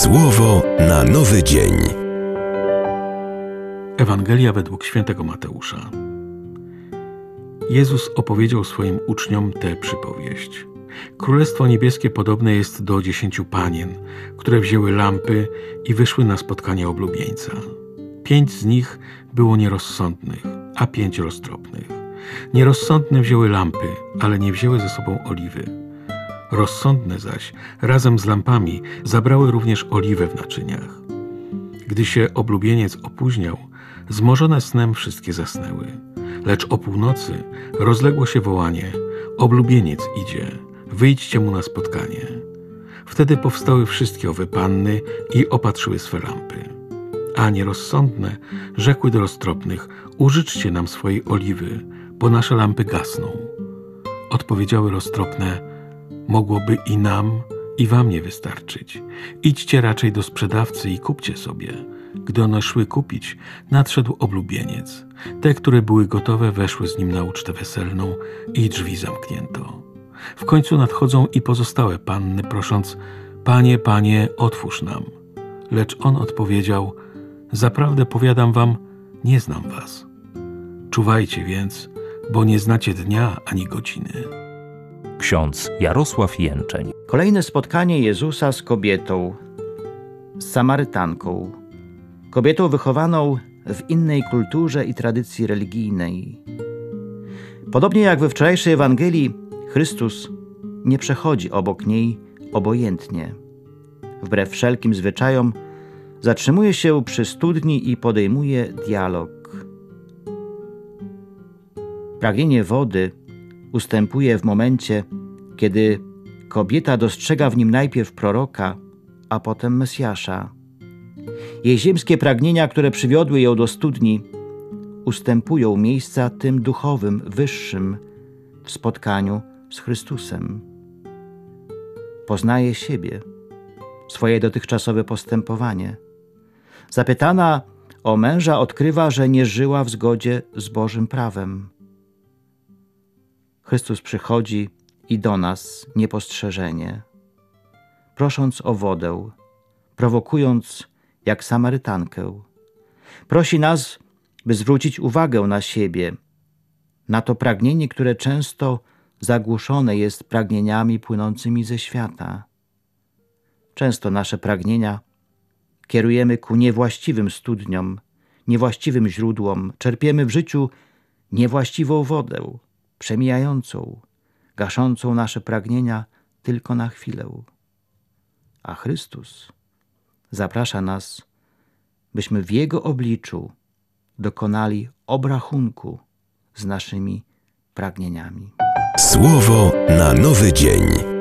Słowo na nowy dzień. Ewangelia według świętego Mateusza. Jezus opowiedział swoim uczniom tę przypowieść. Królestwo niebieskie podobne jest do 10 panien, które wzięły lampy i wyszły na spotkanie oblubieńca. 5 z nich było nierozsądnych, a 5 roztropnych. Nierozsądne wzięły lampy, ale nie wzięły ze sobą oliwy. Rozsądne zaś razem z lampami zabrały również oliwę w naczyniach. Gdy się oblubieniec opóźniał, zmorzone snem wszystkie zasnęły. Lecz o północy rozległo się wołanie: oblubieniec idzie, wyjdźcie mu na spotkanie. Wtedy powstały wszystkie owe panny i opatrzyły swe lampy. A nierozsądne rzekły do roztropnych: użyczcie nam swojej oliwy, bo nasze lampy gasną. Odpowiedziały roztropne: mogłoby i nam, i wam nie wystarczyć. Idźcie raczej do sprzedawcy i kupcie sobie. Gdy one szły kupić, nadszedł oblubieniec. Te, które były gotowe, weszły z nim na ucztę weselną i drzwi zamknięto. W końcu nadchodzą i pozostałe panny, prosząc: Panie, Panie, otwórz nam. Lecz on odpowiedział: zaprawdę powiadam wam, nie znam was. Czuwajcie więc, bo nie znacie dnia ani godziny. Ksiądz Jarosław Jęczeń. Kolejne spotkanie Jezusa z kobietą, z Samarytanką. Kobietą wychowaną w innej kulturze i tradycji religijnej. Podobnie jak we wczorajszej Ewangelii, Chrystus nie przechodzi obok niej obojętnie. Wbrew wszelkim zwyczajom zatrzymuje się przy studni i podejmuje dialog. Pragnienie wody ustępuje w momencie, kiedy kobieta dostrzega w nim najpierw proroka, a potem Mesjasza. Jej ziemskie pragnienia, które przywiodły ją do studni, ustępują miejsca tym duchowym, wyższym w spotkaniu z Chrystusem. Poznaje siebie, swoje dotychczasowe postępowanie. Zapytana o męża odkrywa, że nie żyła w zgodzie z Bożym prawem. Chrystus przychodzi i do nas niepostrzeżenie, prosząc o wodę, prowokując jak Samarytankę. Prosi nas, by zwrócić uwagę na siebie, na to pragnienie, które często zagłuszone jest pragnieniami płynącymi ze świata. Często nasze pragnienia kierujemy ku niewłaściwym studniom, niewłaściwym źródłom, czerpiemy w życiu niewłaściwą wodę, przemijającą, gaszącą nasze pragnienia tylko na chwilę. A Chrystus zaprasza nas, byśmy w Jego obliczu dokonali obrachunku z naszymi pragnieniami. Słowo na nowy dzień.